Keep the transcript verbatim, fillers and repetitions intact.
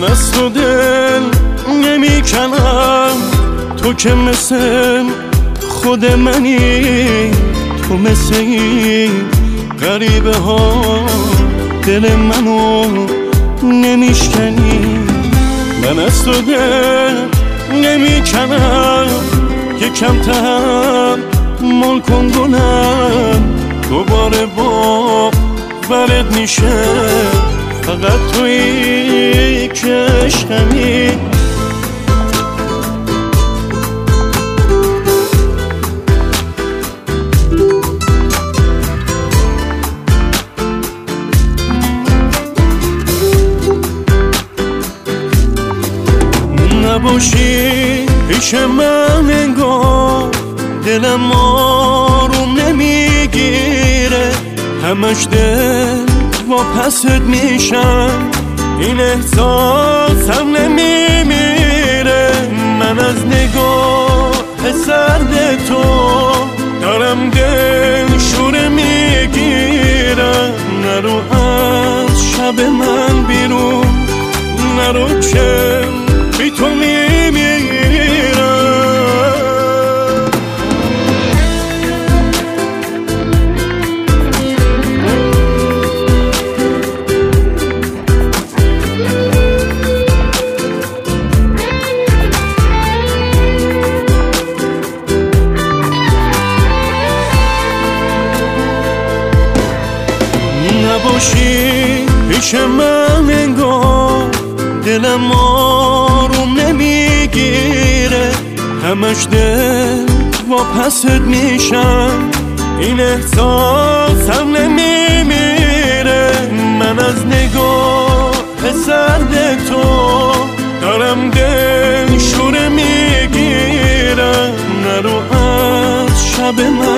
من از تو دل نمی کنم، تو که مثل خود منی، تو مثل این غریبه ها دل منو نمیشکنی. من از تو دل نمی کنم که کم تحمل کن گلم، دوباره با برد میشه فقط تویی که عشقمی. نباشی پیش من انگار دلم آروم نمیگیره، همش دل واپست میشم، این احساسم نمیمیره. من از نگاه سرد تو دارم دل شوره میگیرم، نرو از شب من بیرون، نرو که بی تو میمیرم. نباشی پیش من انگار دلم آروم نمیگیره، همش دل واپست میشم، این احساسم نمیمیره. من از نگاه سرد تو دارم دل شوره میگیرم، نرو از شب من